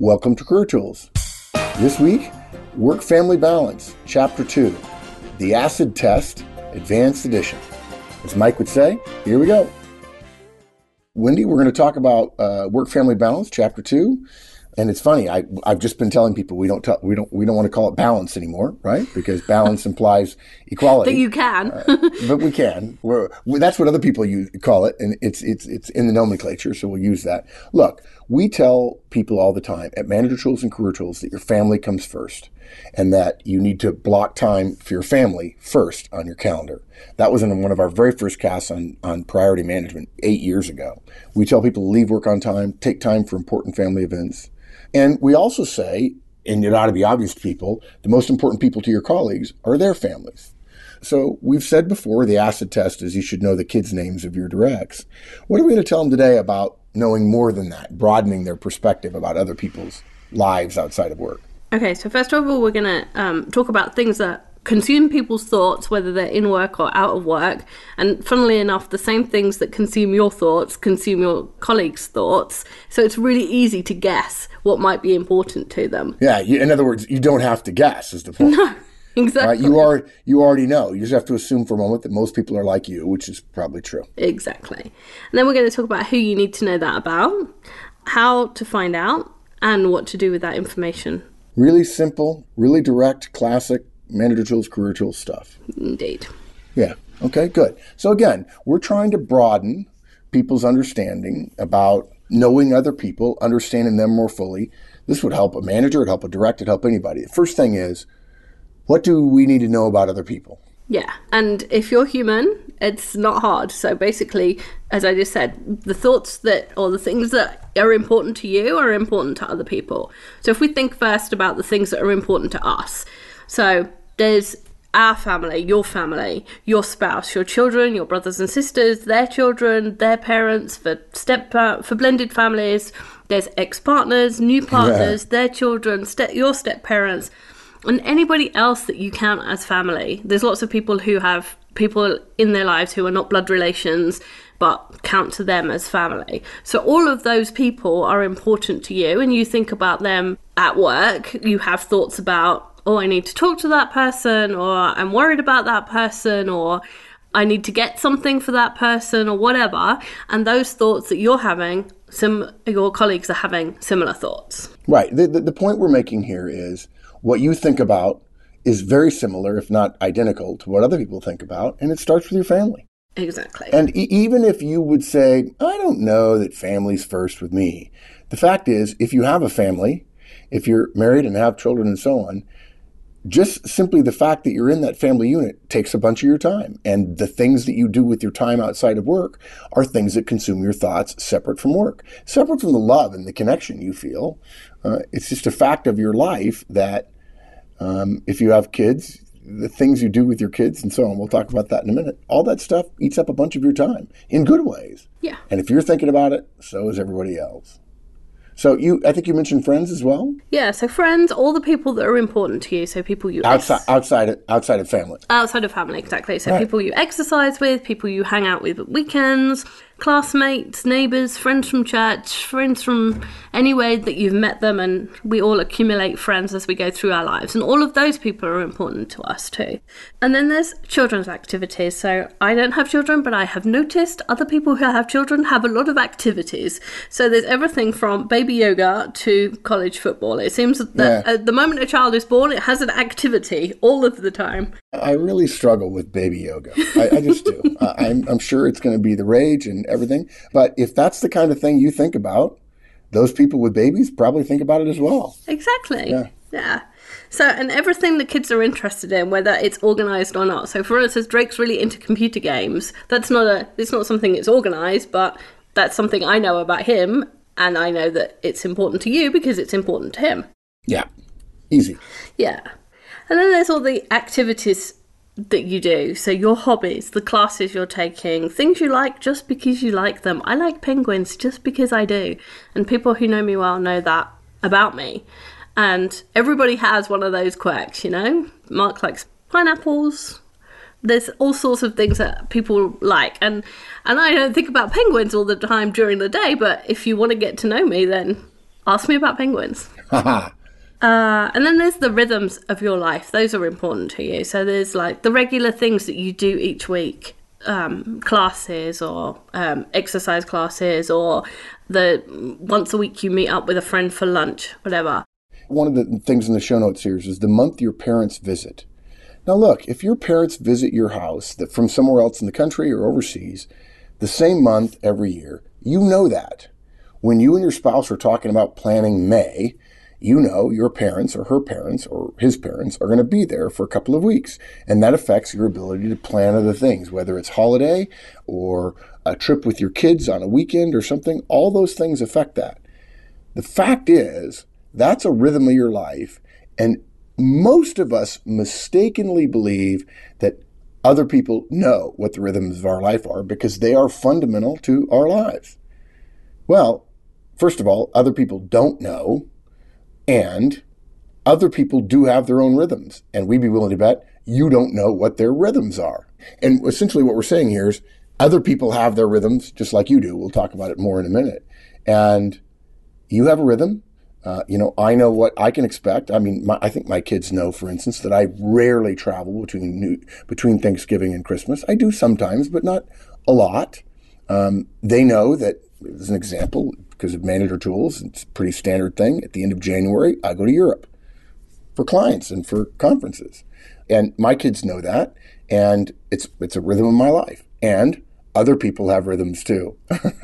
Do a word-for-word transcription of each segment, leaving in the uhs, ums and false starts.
Welcome to Career Tools. This week, Work-Family Balance, Chapter two, The Acid Test, Advanced Edition. As Mike would say, here we go. Wendy, we're going to talk about uh, Work-Family Balance, Chapter two. And it's funny, I, I've just been telling people we don't t- we don't we don't want to call it balance anymore, right? Because balance implies equality. That you can, uh, but we can. We're, we, that's what other people use, call it, and it's it's it's in the nomenclature, so we'll use that. Look, we tell people all the time at Manager Tools and Career Tools that your family comes first, and that you need to block time for your family first on your calendar. That was in one of our very first casts on on priority management eight years ago. We tell people to leave work on time, take time for important family events. And we also say, and it ought to be obvious to people, the most important people to your colleagues are their families. So we've said before, the acid test is you should know the kids' names of your directs. What are we going to tell them today about knowing more than that, broadening their perspective about other people's lives outside of work? Okay, so first of all, we're going to um, talk about things that consume people's thoughts, whether they're in work or out of work. And funnily enough, the same things that consume your thoughts consume your colleagues' thoughts. So it's really easy to guess what might be important to them. Yeah, you, in other words, you don't have to guess is the point. No, exactly. Right? You are you already know. You just have to assume for a moment that most people are like you, which is probably true. Exactly. And then we're going to talk about who you need to know that about, how to find out, and what to do with that information. Really simple, really direct, classic Manager Tools, Career Tools stuff. Indeed. Yeah. Okay, good. So again, we're trying to broaden people's understanding about knowing other people, understanding them more fully. This would help a manager, it'd help a director, it'd help anybody. The first thing is, what do we need to know about other people? Yeah. And if you're human, it's not hard. So basically, as I just said, the thoughts that, or the things that are important to you are important to other people. So if we think first about the things that are important to us, so there's our family, your family, your spouse, your children, your brothers and sisters, their children, their parents, for step for blended families. There's ex-partners, new partners, yeah. their children, step, your step-parents, and anybody else that you count as family. There's lots of people who have people in their lives who are not blood relations, but count to them as family. So all of those people are important to you, and you think about them at work. You have thoughts about, oh, I need to talk to that person, or I'm worried about that person, or I need to get something for that person, or whatever. And those thoughts that you're having, some your colleagues are having similar thoughts. Right. The, the, the point we're making here is what you think about is very similar, if not identical, to what other people think about, and it starts with your family. Exactly. And e- even if you would say, I don't know that family's first with me, the fact is, if you have a family, if you're married and have children and so on, just simply the fact that you're in that family unit takes a bunch of your time. And the things that you do with your time outside of work are things that consume your thoughts separate from work, separate from the love and the connection you feel. Uh, it's just a fact of your life that um, if you have kids, the things you do with your kids and so on, we'll talk about that in a minute, all that stuff eats up a bunch of your time in good ways. Yeah. And if you're thinking about it, so is everybody else. So you, I think you mentioned friends as well? Yeah, so friends, all the people that are important to you, so people you... Outside ex- outside, of, outside of family. Outside of family, exactly. So right. people you exercise with, people you hang out with at weekends, classmates, neighbours, friends from church, friends from anywhere that you've met them, and we all accumulate friends as we go through our lives. And all of those people are important to us too. And then there's children's activities. So I don't have children, but I have noticed other people who have children have a lot of activities. So there's everything from baby yoga to college football. It seems that yeah. at the moment a child is born, it has an activity all of the time. I really struggle with baby yoga. I, I just do. uh, I'm, I'm sure it's going to be the rage and everything. But if that's the kind of thing you think about, those people with babies probably think about it as well. Exactly. Yeah. Yeah. So, and everything the kids are interested in, whether it's organised or not. So, for instance, Drake's really into computer games. That's not a, it's not something that's organised, but that's something I know about him, and I know that it's important to you because it's important to him. Yeah. Easy. Yeah. And then there's all the activities that you do. So your hobbies, the classes you're taking, things you like just because you like them. I like penguins just because I do. And people who know me well know that about me. And everybody has one of those quirks, you know? Mark likes pineapples. There's all sorts of things that people like. And, and I don't think about penguins all the time during the day, but if you want to get to know me, then Ask me about penguins. uh, and then there's the rhythms of your life. Those are important to you. So there's like the regular things that you do each week. Um, classes or um, exercise classes, or the once a week you meet up with a friend for lunch, whatever. One of the things in the show notes here is the month your parents visit. Now look, if your parents visit your house that from somewhere else in the country or overseas, the same month every year, you know that. When you and your spouse are talking about planning May, you know your parents or her parents or his parents are going to be there for a couple of weeks. And that affects your ability to plan other things, whether it's holiday or a trip with your kids on a weekend or something. All those things affect that. The fact is, that's a rhythm of your life. And most of us mistakenly believe that other people know what the rhythms of our life are because they are fundamental to our lives. Well, first of all, other people don't know. And other people do have their own rhythms. And we'd be willing to bet you don't know what their rhythms are. And essentially what we're saying here is other people have their rhythms just like you do. We'll talk about it more in a minute. And you have a rhythm. Uh, you know, I know what I can expect. I mean, my, I think my kids know, for instance, that I rarely travel between new, between Thanksgiving and Christmas. I do sometimes, but not a lot. Um, they know that, as an example, because of Manager Tools, it's a pretty standard thing. At the end of January, I go to Europe for clients and for conferences. And my kids know that. And it's it's a rhythm of my life. And other people have rhythms too.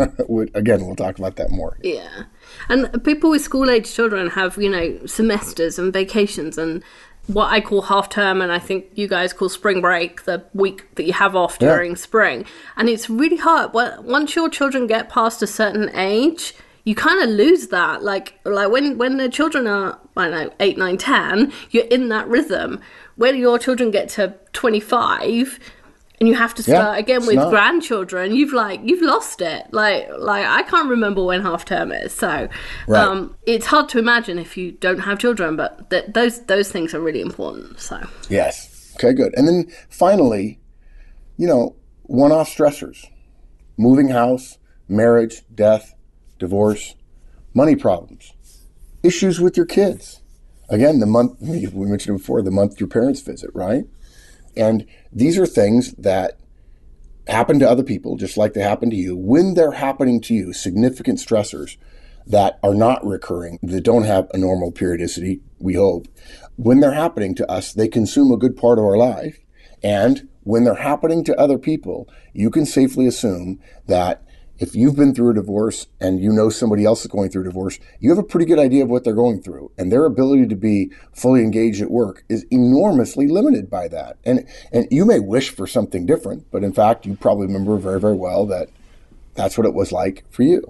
Again, we'll talk about that more. Yeah. And people with school-age children have, you know, semesters and vacations and what I call half term, and I think you guys call spring break, the week that you have off during yeah. spring. And it's really hard. Once your children get past a certain age, you kind of lose that. Like like when, when the children are, I don't know, eight, nine, ten, you're in that rhythm. When your children get to twenty-five and you have to start yeah, again with not. grandchildren, you've like you've lost it. Like like I can't remember when half term is. So right. um, it's hard to imagine if you don't have children, but th- those those things are really important. So yes, okay, good. And then finally, you know, one-off stressors: moving house, marriage, death, divorce, money problems, issues with your kids. Again, the month we mentioned before, the month your parents visit, right? And these are things that happen to other people, just like they happen to you. When they're happening to you, significant stressors that are not recurring, that don't have a normal periodicity, we hope. When they're happening to us, they consume a good part of our life. And when they're happening to other people, you can safely assume that if you've been through a divorce and you know somebody else is going through a divorce, you have a pretty good idea of what they're going through. And their ability to be fully engaged at work is enormously limited by that. And and you may wish for something different, but in fact, you probably remember very, very well that that's what it was like for you.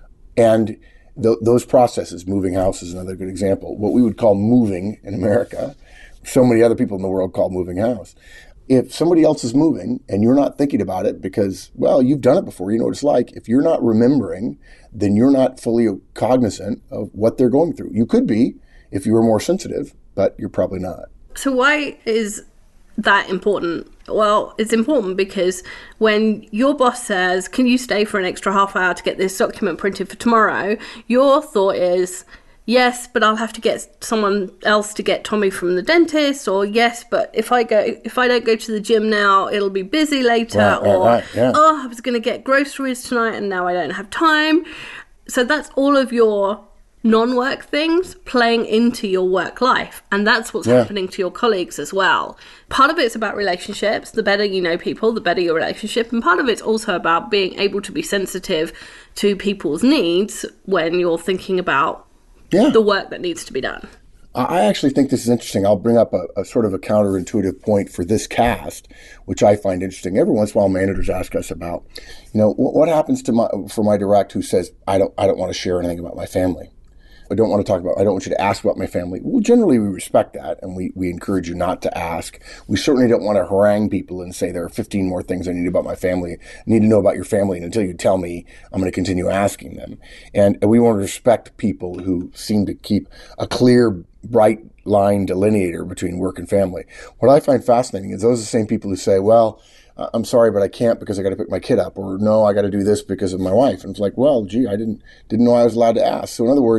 And th- those processes, moving house is another good example. What we would call moving in America, so many other people in the world call moving house. If somebody else is moving and you're not thinking about it because, well, you've done it before, you know what it's like. If you're not remembering, then you're not fully cognizant of what they're going through. You could be if you were more sensitive, but you're probably not. So why is that important? Well, it's important because when your boss says, can you stay for an extra half hour to get this document printed for tomorrow? Your thought is, yes, but I'll have to get someone else to get Tommy from the dentist, or yes, but if I go, if I don't go to the gym now, it'll be busy later, right, right, or right, yeah. oh, I was going to get groceries tonight and now I don't have time. So that's all of your non-work things playing into your work life, and that's what's yeah. happening to your colleagues as well. Part of it's about relationships. The better you know people, the better your relationship, and part of it's also about being able to be sensitive to people's needs when you're thinking about Yeah. the work that needs to be done. I actually think this is interesting. I'll bring up a, a sort of a counterintuitive point for this cast, which I find interesting. Every once in a while, managers ask us about, you know, what, what happens to my for my direct who says I don't I don't want to share anything about my family. I don't want to talk about, I don't want you to ask about my family. Well, generally we respect that, and we, we encourage you not to ask. We certainly don't want to harangue people and say there are fifteen more things I need about my family, I need to know about your family, and until you tell me, I'm going to continue asking them. And, and we want to respect people who seem to keep a clear, bright line delineator between work and family. What I find fascinating is those are the same people who say, well, I'm sorry, but I can't because I got to pick my kid up, or no, I got to do this because of my wife. And it's like, well, gee, I didn't didn't know I was allowed to ask. So in other words,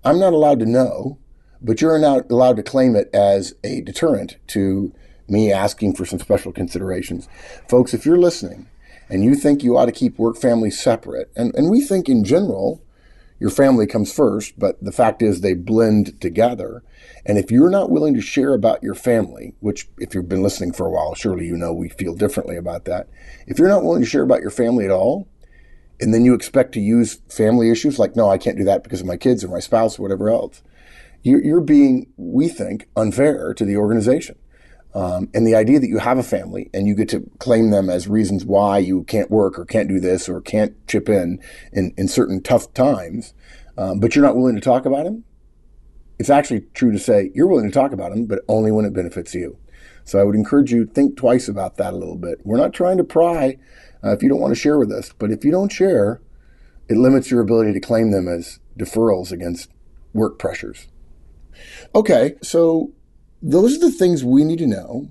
I'm not allowed to know, but you're not allowed to claim it as a deterrent to me asking for some special considerations. Folks, if you're listening and you think you ought to keep work family separate, and, and we think in general your family comes first, but the fact is they blend together. And if you're not willing to share about your family, which if you've been listening for a while, surely you know we feel differently about that. If you're not willing to share about your family at all, and then you expect to use family issues like, no, I can't do that because of my kids or my spouse or whatever else, you're, you're being, we think, unfair to the organization. Um, and the idea that you have a family and you get to claim them as reasons why you can't work or can't do this or can't chip in in, in certain tough times, um, but you're not willing to talk about them, it's actually true to say you're willing to talk about them, but only when it benefits you. So I would encourage you to think twice about that a little bit. We're not trying to pry uh, if you don't want to share with us, but if you don't share, it limits your ability to claim them as deferrals against work pressures. Okay, so those are the things we need to know,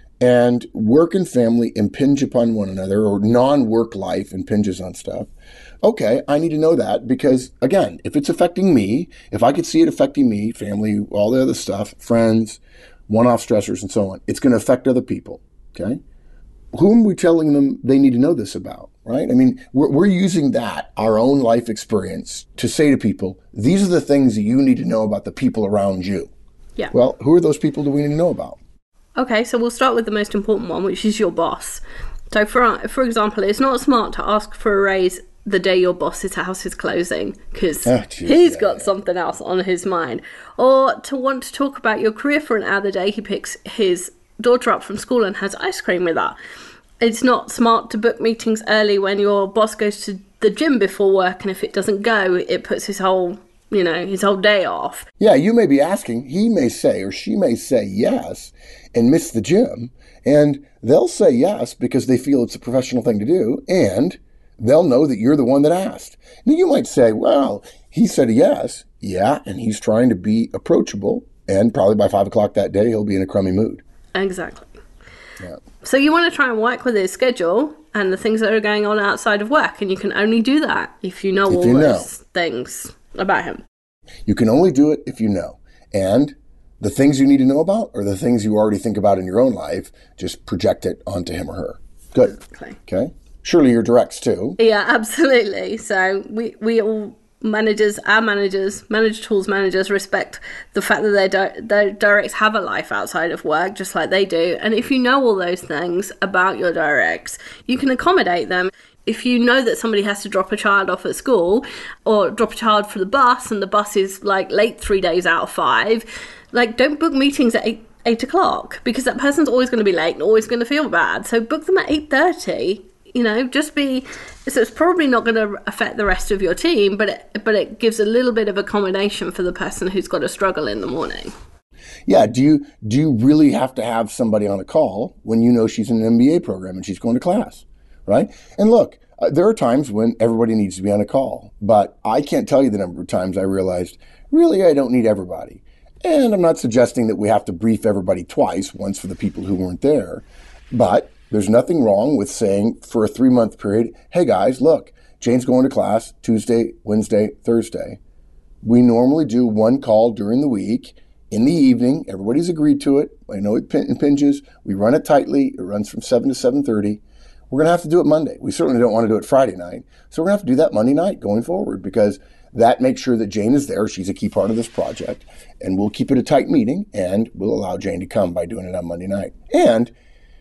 and work and family impinge upon one another, or non-work life impinges on stuff. Okay, I need to know that because, again, if it's affecting me, if I could see it affecting me, family, all the other stuff, friends, one-off stressors and so on, it's going to affect other people, okay? Whom are we telling them they need to know this about, right? I mean, we're, we're using that, our own life experience, to say to people, these are the things that you need to know about the people around you. Yeah. Well, who are those people that we need to know about? Okay, so we'll start with the most important one, which is your boss. So, for for example, it's not smart to ask for a raise the day your boss's house is closing, because oh, geez, he's yeah, got yeah. something else on his mind. Or to want to talk about your career for an hour the day he picks his daughter up from school and has ice cream with her. It's not smart to book meetings early when your boss goes to the gym before work, and if it doesn't go, it puts his whole... you know, his whole day off. Yeah, you may be asking, he may say or she may say yes and miss the gym, and they'll say yes because they feel it's a professional thing to do, and they'll know that you're the one that asked. Now, you might say, well, he said yes, yeah, and he's trying to be approachable, and probably by five o'clock that day, he'll be in a crummy mood. Exactly. Yeah. So you want to try and work with his schedule and the things that are going on outside of work, and you can only do that if you know If all you those know. things about him. You can only do it if you know. And the things you need to know about are the things you already think about in your own life. Just project it onto him or her. Good. Exactly. Okay. Surely your directs too. Yeah, absolutely. So we, we all managers, our managers, Manage Tools managers respect the fact that their, di- their directs have a life outside of work, just like they do. And if you know all those things about your directs, you can accommodate them. If you know that somebody has to drop a child off at school or drop a child for the bus and the bus is like late three days out of five, like don't book meetings at eight, eight o'clock because that person's always going to be late and always going to feel bad. So book them at eight thirty, you know, just be, so it's probably not going to affect the rest of your team, but it, but it gives a little bit of accommodation for the person who's got a struggle in the morning. Yeah. Do you, do you really have to have somebody on a call when you know she's in an M B A program and she's going to class? Right? And look, uh, there are times when everybody needs to be on a call, but I can't tell you the number of times I realized, really, I don't need everybody. And I'm not suggesting that we have to brief everybody twice, once for the people who weren't there, but there's nothing wrong with saying for a three-month period, hey guys, look, Jane's going to class Tuesday, Wednesday, Thursday. We normally do one call during the week. In the evening, everybody's agreed to it. I know it impinges. We run it tightly. It runs from seven to seven thirty. We're going to have to do it Monday. We certainly don't want to do it Friday night. So we're going to have to do that Monday night going forward because that makes sure that Jane is there. She's a key part of this project. And we'll keep it a tight meeting and we'll allow Jane to come by doing it on Monday night. And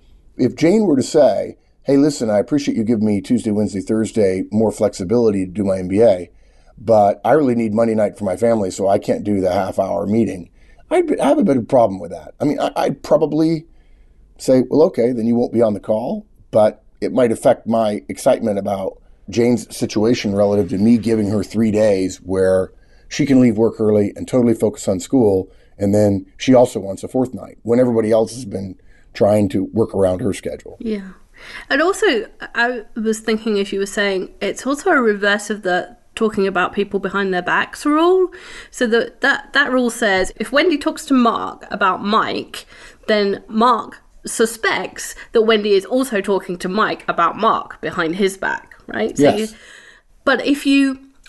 if Jane were to say, hey, listen, I appreciate you giving me Tuesday, Wednesday, Thursday more flexibility to do my M B A, but I really need Monday night for my family, so I can't do the half-hour meeting. I'd have a bit of a problem with that. I mean, I'd probably say, well, okay, then you won't be on the call, but it might affect my excitement about Jane's situation relative to me giving her three days where she can leave work early and totally focus on school. And then she also wants a fourth night when everybody else has been trying to work around her schedule. Yeah. And also, I was thinking, as you were saying, it's also a reverse of the talking about people behind their backs rule. So the, that, that rule says if Wendy talks to Mark about Mike, then Mark suspects that Wendy is also talking to Mike about Mark behind his back, right? So yes. you, but if you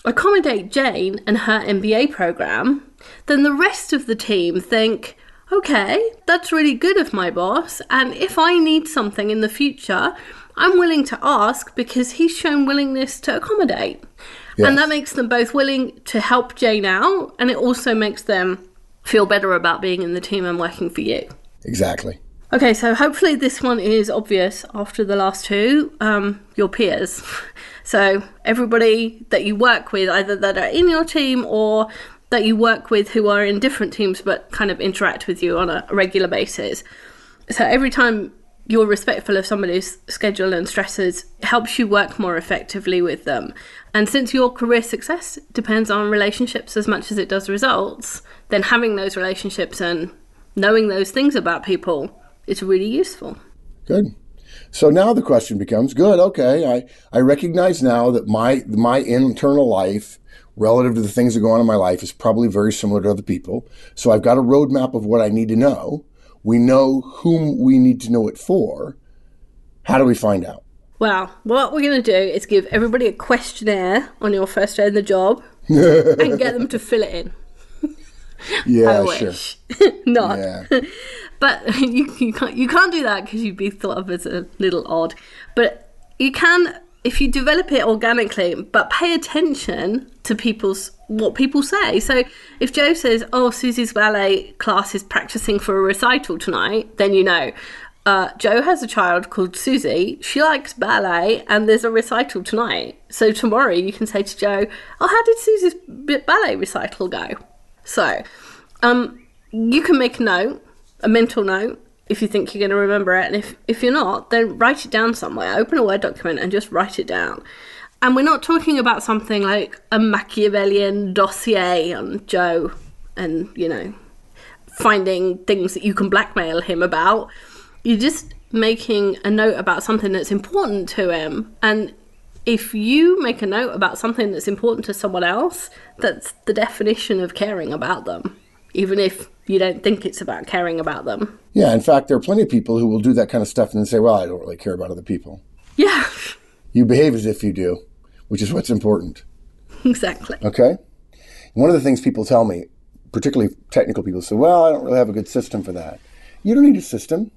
accommodate Jane and her M B A program, then the rest of the team think, okay, that's really good of my boss, and if I need something in the future, I'm willing to ask because he's shown willingness to accommodate. Yes. And that makes them both willing to help Jane out, and it also makes them feel better about being in the team and working for you. Exactly. Okay, so hopefully this one is obvious after the last two, um, your peers. So everybody that you work with, either that are in your team or that you work with who are in different teams but kind of interact with you on a regular basis. So every time you're respectful of somebody's schedule and stresses, it helps you work more effectively with them. And since your career success depends on relationships as much as it does results, then having those relationships and knowing those things about people is really useful. Good. So now the question becomes, good, okay, I, I recognize now that my my internal life relative to the things that go on in my life is probably very similar to other people. So I've got a roadmap of what I need to know. We know whom we need to know it for. How do we find out? Well, what we're going to do is give everybody a questionnaire on your first day in the job and get them to fill it in. Yeah, I wish. Sure. Not. Yeah. But you, you, can't, you can't do that because you'd be thought of as a little odd. But you can, if you develop it organically, but pay attention to people's what people say. So if Joe says, oh, Susie's ballet class is practicing for a recital tonight, then you know. Uh, Joe has a child called Susie. She likes ballet and there's a recital tonight. So tomorrow you can say to Joe, oh, how did Susie's ballet recital go? So um, you can make a note, a mental note, if you think you're going to remember it. And if, if you're not, then write it down somewhere. Open a Word document and just write it down. And we're not talking about something like a Machiavellian dossier on Joe and, you know, finding things that you can blackmail him about. You're just making a note about something that's important to him. And if you make a note about something that's important to someone else, that's the definition of caring about them, even if you don't think it's about caring about them. Yeah, in fact, there are plenty of people who will do that kind of stuff and then say, well, I don't really care about other people. Yeah. You behave as if you do, which is what's important. Exactly. Okay? One of the things people tell me, particularly technical people, say, well, I don't really have a good system for that. You don't need a system.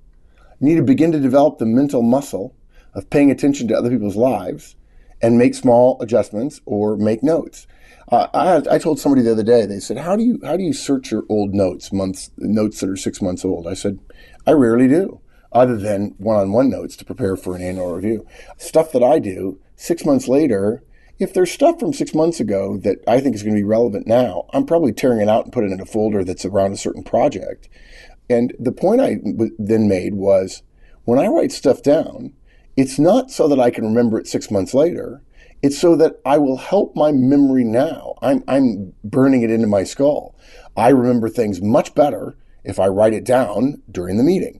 You need to begin to develop the mental muscle of paying attention to other people's lives and make small adjustments or make notes. Uh, I, I told somebody the other day, they said, how do you how do you search your old notes, months notes that are six months old? I said, I rarely do, other than one-on-one notes to prepare for an annual review. Stuff that I do, six months later, if there's stuff from six months ago that I think is going to be relevant now, I'm probably tearing it out and putting it in a folder that's around a certain project. And the point I w- then made was, when I write stuff down, it's not so that I can remember it six months later. It's so that I will help my memory now. I'm, I'm burning it into my skull. I remember things much better if I write it down during the meeting.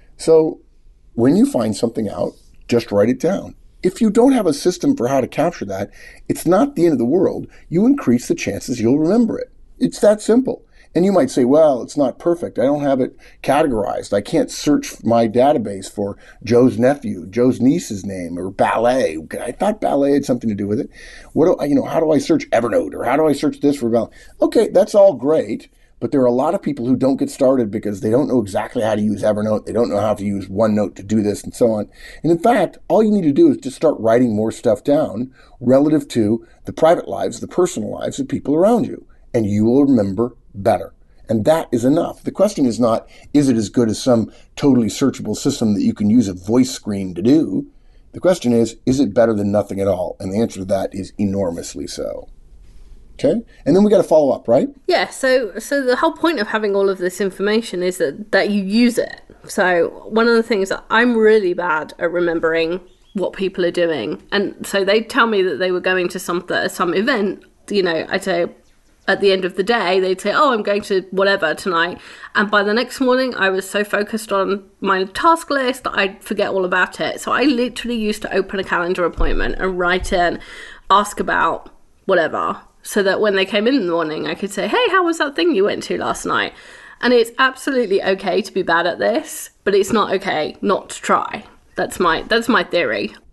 So when you find something out, just write it down. If you don't have a system for how to capture that, it's not the end of the world. You increase the chances you'll remember it. It's that simple. And you might say, well, it's not perfect. I don't have it categorized. I can't search my database for Joe's nephew, Joe's niece's name, or ballet. I thought ballet had something to do with it. What do I, you know, how do I search Evernote, or how do I search this for ballet? Okay, that's all great, but there are a lot of people who don't get started because they don't know exactly how to use Evernote. They don't know how to use OneNote to do this and so on. And in fact, all you need to do is just start writing more stuff down relative to the private lives, the personal lives of people around you, and you will remember better. And that is enough. The question is not, is it as good as some totally searchable system that you can use a voice screen to do? The question is, is it better than nothing at all? And the answer to that is enormously so. Okay? And then we got to follow up, right? Yeah, so so the whole point of having all of this information is that, that you use it. So one of the things that I'm really bad at remembering what people are doing. And so they tell me that they were going to some, some event, you know, I'd say, at the end of the day, they'd say, oh, I'm going to whatever tonight. And by the next morning, I was so focused on my task list that I'd forget all about it. So I literally used to open a calendar appointment and write in, ask about whatever, so that when they came in in the morning, I could say, hey, how was that thing you went to last night? And it's absolutely okay to be bad at this, but it's not okay not to try. That's my that's my theory.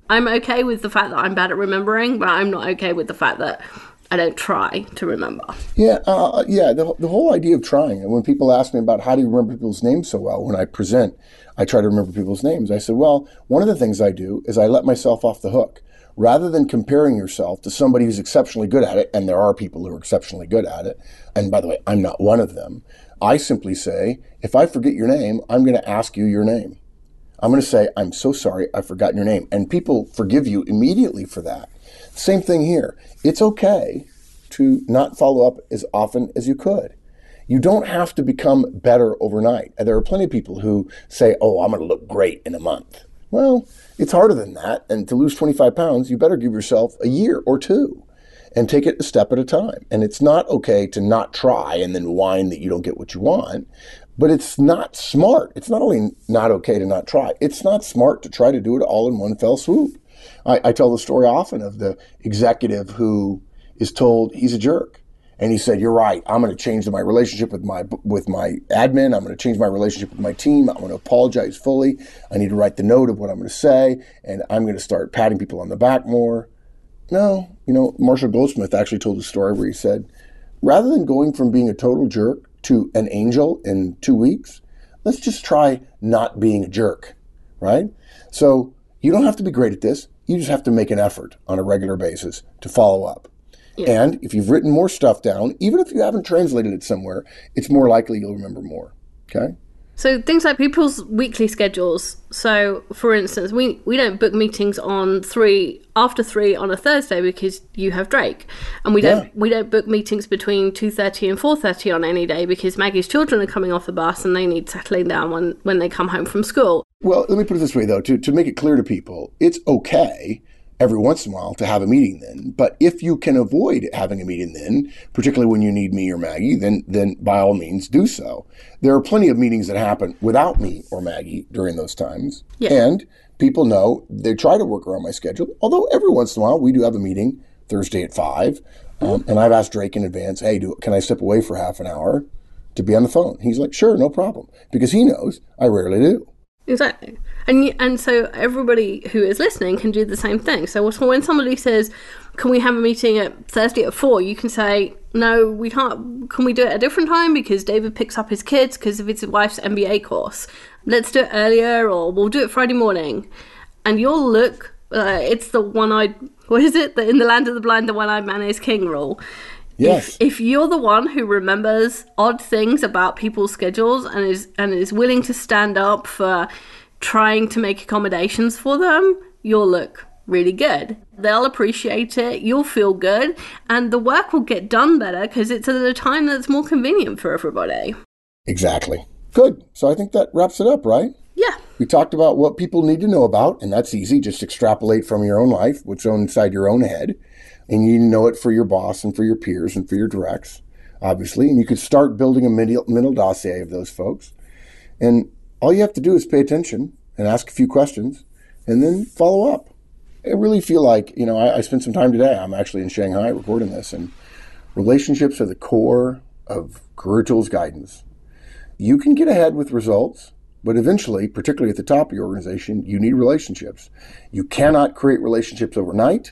I'm okay with the fact that I'm bad at remembering, but I'm not okay with the fact that I don't try to remember. Yeah, uh, yeah. The, the whole idea of trying, and when people ask me about how do you remember people's names so well, when I present, I try to remember people's names. I said, well, one of the things I do is I let myself off the hook. Rather than comparing yourself to somebody who's exceptionally good at it, and there are people who are exceptionally good at it, and by the way, I'm not one of them, I simply say, if I forget your name, I'm going to ask you your name. I'm going to say, I'm so sorry, I've forgotten your name. And people forgive you immediately for that. Same thing here. It's okay to not follow up as often as you could. You don't have to become better overnight. And there are plenty of people who say, oh, I'm going to look great in a month. Well, it's harder than that. And to lose twenty-five pounds, you better give yourself a year or two and take it a step at a time. And it's not okay to not try and then whine that you don't get what you want. But it's not smart. It's not only not okay to not try, it's not smart to try to do it all in one fell swoop. I, I tell the story often of the executive who is told he's a jerk. And he said, you're right, I'm going to change my relationship with my with my admin. I'm going to change my relationship with my team. I'm going to apologize fully. I need to write the note of what I'm going to say. And I'm going to start patting people on the back more. No, you know, Marshall Goldsmith actually told a story where he said, rather than going from being a total jerk to an angel in two weeks, let's just try not being a jerk, right? So you don't have to be great at this. You just have to make an effort on a regular basis to follow up. Yeah. And if you've written more stuff down, even if you haven't translated it somewhere, it's more likely you'll remember more, okay? So things like people's weekly schedules. So, for instance, we, we don't book meetings on three after three on a Thursday because you have Drake, and we don't yeah. we don't book meetings between two thirty and four thirty on any day because Maggie's children are coming off the bus and they need settling down when, when they come home from school. Well, let me put it this way though, to to make it clear to people, it's okay every once in a while to have a meeting then. But if you can avoid having a meeting then, particularly when you need me or Maggie, then then by all means do so. There are plenty of meetings that happen without me or Maggie during those times. Yeah. And people know they try to work around my schedule, although every once in a while we do have a meeting Thursday at five. Um, and I've asked Drake in advance, hey, do, can I step away for half an hour to be on the phone? He's like, sure, no problem. Because he knows I rarely do. Exactly. And you, and so everybody who is listening can do the same thing. So when somebody says, can we have a meeting at Thursday at four? You can say, no, we can't. Can we do it at a different time? Because David picks up his kids because of his wife's M B A course. Let's do it earlier, or we'll do it Friday morning. And you'll look, uh, it's the one-eyed, what is it? The in the land of the blind, the one-eyed man is king rule. Yes. If, if you're the one who remembers odd things about people's schedules and is and is willing to stand up for trying to make accommodations for them, you'll look really good. They'll appreciate it, you'll feel good, and the work will get done better because it's at a time that's more convenient for everybody. Exactly. Good. So I think that wraps it up, right? Yeah. We talked about what people need to know about, and that's easy. Just extrapolate from your own life, what's inside your own head. And you know it for your boss and for your peers and for your directs, obviously. And you could start building a mental, mental dossier of those folks. And all you have to do is pay attention and ask a few questions and then follow up. I really feel like, you know, I, I spent some time today. I'm actually in Shanghai recording this. And relationships are the core of Career Tools guidance. You can get ahead with results, but eventually, particularly at the top of your organization, you need relationships. You cannot create relationships overnight.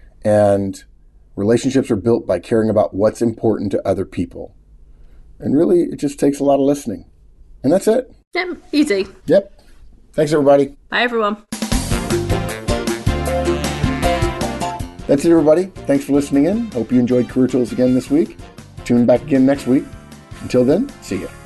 And relationships are built by caring about what's important to other people. And really, it just takes a lot of listening. And that's it. Yep, easy. Yep. Thanks, everybody. Bye, everyone. That's it, everybody. Thanks for listening in. Hope you enjoyed Career Tools again this week. Tune back again next week. Until then, see you.